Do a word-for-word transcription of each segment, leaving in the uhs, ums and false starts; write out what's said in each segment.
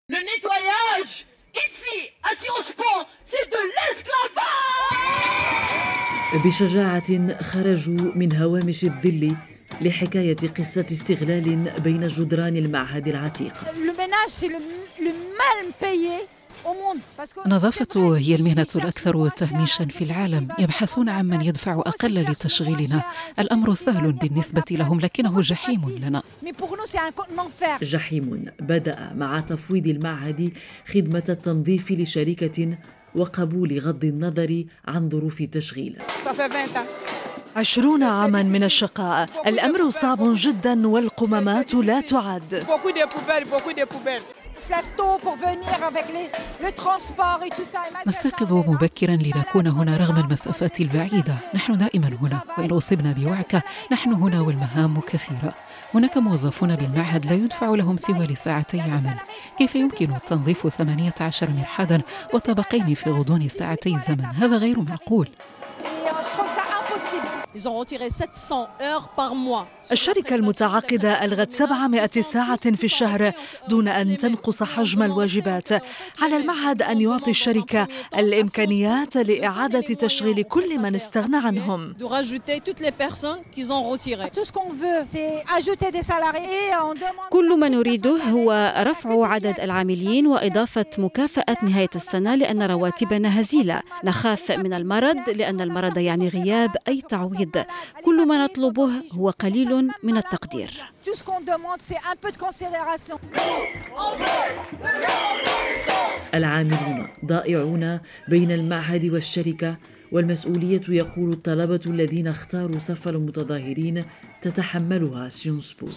Le nettoyage ici à Sciences Po, c'est de l'esclavage. بشجاعة خرجوا من هوامش الظل لحكاية قصة استغلال بين جدران المعهد العتيق. النظافة هي المهنة الأكثر تهميشاً في العالم. يبحثون عن من يدفع أقل لتشغيلنا. الأمر سهل بالنسبة لهم لكنه جحيم لنا. جحيم بدأ مع تفويض المعهد خدمة التنظيف لشركة وقبول غض النظر عن ظروف التشغيل. عشرون عاماً من الشقاء. الأمر صعب جداً والقمامات لا تعد. نستيقظ مبكراً لنكون هنا رغم المسافات البعيدة. نحن دائماً هنا، وإن أصبنا بوعكة نحن هنا والمهام كثيرة. هناك موظفون بالمعهد لا يدفع لهم سوى لساعتي عمل. كيف يمكن تنظيف ثمانية عشر مرحاضاً وطبقين في غضون ساعتي زمن؟ هذا غير معقول. الشركة المتعاقدة ألغت سبعمائة ساعة في الشهر دون أن تنقص حجم الواجبات. على المعهد أن يعطي الشركة الإمكانيات لإعادة تشغيل كل من استغنى عنهم. كل ما نريده هو رفع عدد العاملين وإضافة مكافأة نهاية السنة لأن رواتبنا هزيلة. نخاف من المرض لأن المرض يعني غياب أي تعويض. كل ما نطلبه هو قليل من التقدير. العاملون ضائعون بين المعهد والشركة، والمسؤولية يقول الطلبة الذين اختاروا صف المتظاهرين تتحملها سيونس بو.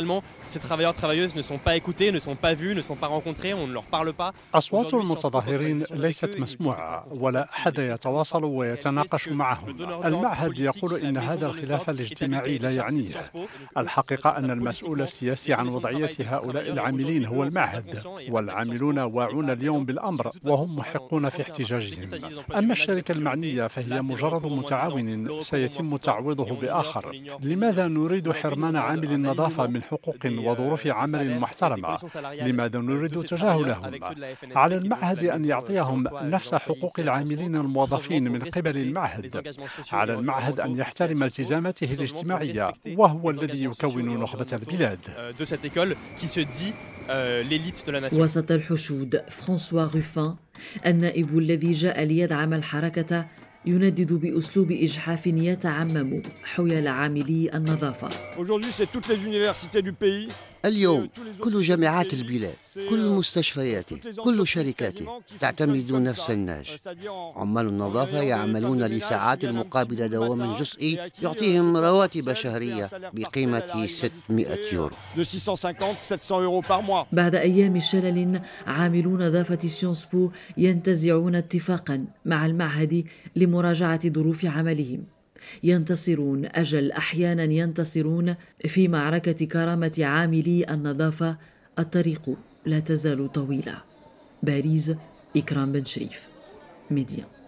أصوات المتظاهرين ليست مسموعة ولا أحد يتواصل ويتناقش معهم. المعهد يقول إن هذا الخلاف الاجتماعي لا يعنيه. الحقيقة أن المسؤول السياسي عن وضعية هؤلاء العاملين هو المعهد، والعاملون واعون اليوم بالأمر وهم محقون في احتجاجهم. أما الشركة المعنية فهي مجرد متعاون سيتم تعويضه بآخر. لماذا نريد حرمان عامل النظافة من حقوق وظروف عمل محترمة؟ لماذا نريد تجاهلهم؟ على المعهد أن يعطيهم نفس حقوق العاملين الموظفين من قبل المعهد. على المعهد أن يحترم التزاماته الاجتماعية، وهو الذي يكون نخبة البلاد. وسط الحشود، فرانسوا روفان النائب الذي جاء ليدعم الحركة يندد بأسلوب إجحاف يتعمم حيال عاملي النظافة. اليوم كل جامعات البلاد، كل مستشفياته، كل شركاته تعتمد نفس النهج. عمال النظافة يعملون لساعات مقابل دوام جزئي يعطيهم رواتب شهرية بقيمة ستمائة يورو. بعد أيام شلل، عاملو نظافة سيونس بو ينتزعون اتفاقا مع المعهد لمراجعة ظروف عملهم. ينتصرون، أجل أحيانا ينتصرون في معركة كرامة عاملي النظافة. الطريق لا تزال طويلة. باريس، إكرام بن شريف، ميديا.